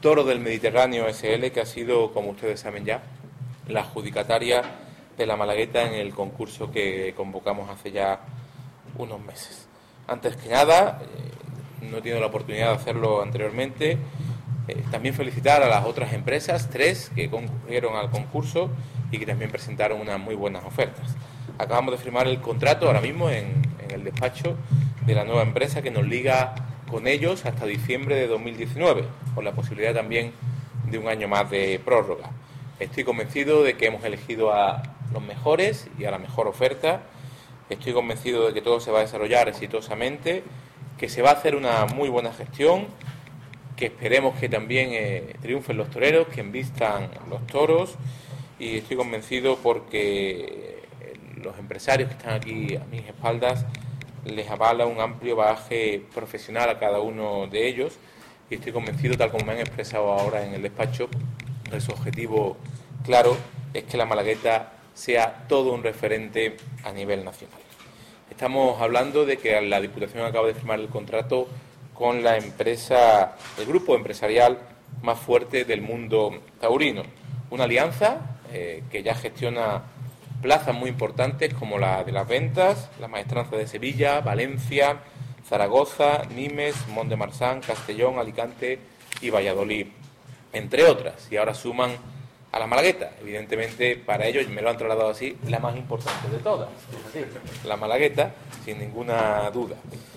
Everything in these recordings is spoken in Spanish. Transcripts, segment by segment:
Toros del Mediterráneo SL, que ha sido, como ustedes saben ya, la adjudicataria de la Malagueta en el concurso que convocamos hace ya unos meses. Antes que nada, no he tenido la oportunidad de hacerlo anteriormente, también felicitar a las otras empresas, 3 que concurrieron al concurso y que también presentaron unas muy buenas ofertas. Acabamos de firmar el contrato ahora mismo en el despacho de la nueva empresa que nos liga con ellos hasta diciembre de 2019, con la posibilidad también de un año más de prórroga. Estoy convencido de que hemos elegido a los mejores y a la mejor oferta. Estoy convencido de que todo se va a desarrollar exitosamente, que se va a hacer una muy buena gestión, que esperemos que también triunfen los toreros, que embistan los toros, y estoy convencido porque los empresarios que están aquí a mis espaldas les avala un amplio bagaje profesional a cada uno de ellos, y estoy convencido, tal como me han expresado ahora en el despacho, de su objetivo claro es que la Malagueta sea todo un referente a nivel nacional. Estamos hablando de que la Diputación acaba de firmar el contrato con la empresa, el grupo empresarial más fuerte del mundo taurino. Una alianza que ya gestiona plazas muy importantes como la de las Ventas, la Maestranza de Sevilla, Valencia, Zaragoza, Nimes, Mont de Marsan, Castellón, Alicante y Valladolid, entre otras. Y ahora suman a la Malagueta. Evidentemente, para ellos, me lo han trasladado así, la más importante de todas. La Malagueta, sin ninguna duda.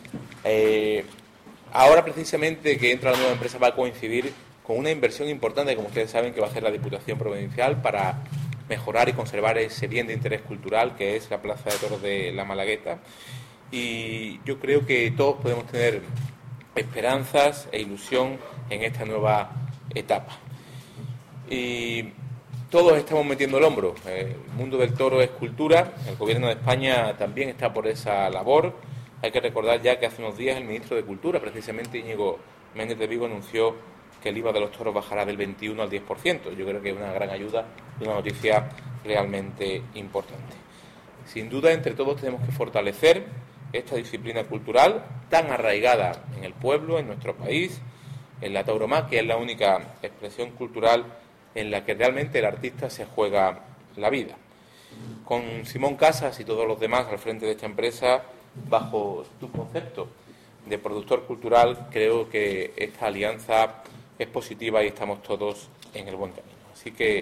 Ahora, precisamente, que entra la nueva empresa, va a coincidir con una inversión importante, como ustedes saben, que va a hacer la Diputación Provincial para mejorar y conservar ese bien de interés cultural que es la Plaza de Toros de la Malagueta. Y yo creo que todos podemos tener esperanzas e ilusión en esta nueva etapa. Y todos estamos metiendo el hombro. El mundo del toro es cultura. El Gobierno de España también está por esa labor. Hay que recordar ya que hace unos días el ministro de Cultura, precisamente Íñigo Méndez de Vigo, anunció que el IVA de los toros bajará del 21 al 10%. Yo creo que es una gran ayuda y una noticia realmente importante. Sin duda, entre todos tenemos que fortalecer esta disciplina cultural tan arraigada en el pueblo, en nuestro país, en la tauromaquia, es la única expresión cultural en la que realmente el artista se juega la vida. Con Simón Casas y todos los demás al frente de esta empresa, bajo tu concepto de productor cultural, creo que esta alianza es positiva y estamos todos en el buen camino. Así que